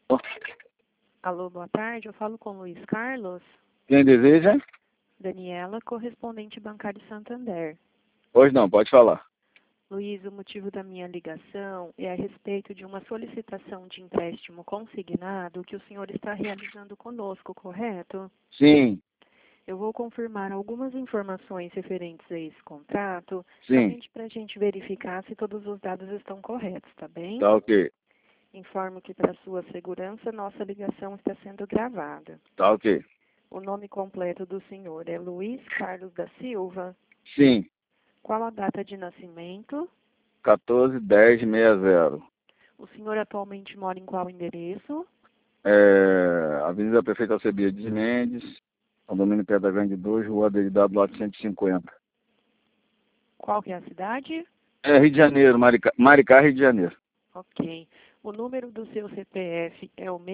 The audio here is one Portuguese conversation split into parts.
Alô, boa tarde. Eu falo com Luiz Carlos. Quem deseja? Daniela, correspondente bancário Santander. Pois não, pode falar. Luiz, o motivo da minha ligação é a respeito de uma solicitação de empréstimo consignado que o senhor está realizando conosco, correto? Sim, Eu vou confirmar algumas informações referentes a esse contrato, sim, somente para a gente verificar se todos os dados estão corretos, tá bem? tá ok, Informo que, para sua segurança, nossa ligação está sendo gravada. tá ok. O nome completo do senhor é Luiz Carlos da Silva. Sim, Qual a data de nascimento? 141060. O senhor atualmente mora em qual endereço? Avenida Prefeito Alcebiades Mendes, condomínio Pedra Grande 2, Rua Derida do lado 150. Qual que é a cidade? Rio de Janeiro, Maricá, Rio de Janeiro. Ok. O número do seu CPF é o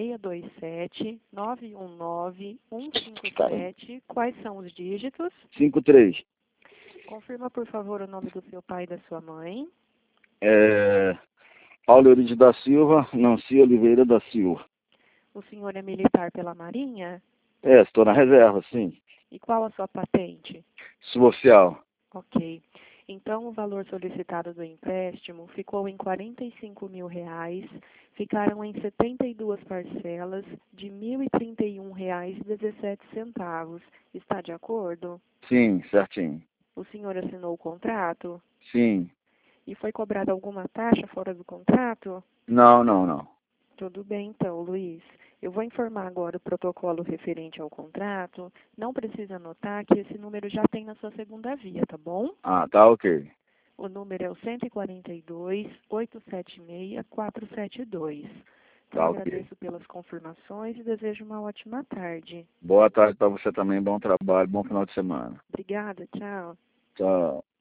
627-919-157. Quais são os dígitos? 53. Confirma, por favor, o nome do seu pai e da sua mãe. Paulo Euridio da Silva, Nancy Oliveira da Silva. O senhor é militar pela Marinha? Estou na reserva, sim. E qual a sua patente? Suboficial. Ok. Então, o valor solicitado do empréstimo ficou em R$ 45 mil. Ficaram em 72 parcelas de R$ 1.031,17. Está de acordo? Sim, certinho. O senhor assinou o contrato? Sim. E foi cobrada alguma taxa fora do contrato? Não, não, não. Tudo bem, então, Luiz. Eu vou informar agora o protocolo referente ao contrato. Não precisa anotar que esse número já tem na sua segunda via, tá bom? Ah, tá ok. O número é o 142-876-472. Então, Tá ok. agradeço pelas confirmações e desejo uma ótima tarde. Boa tarde para você também, bom trabalho, bom final de semana. Obrigada, tchau. Tchau.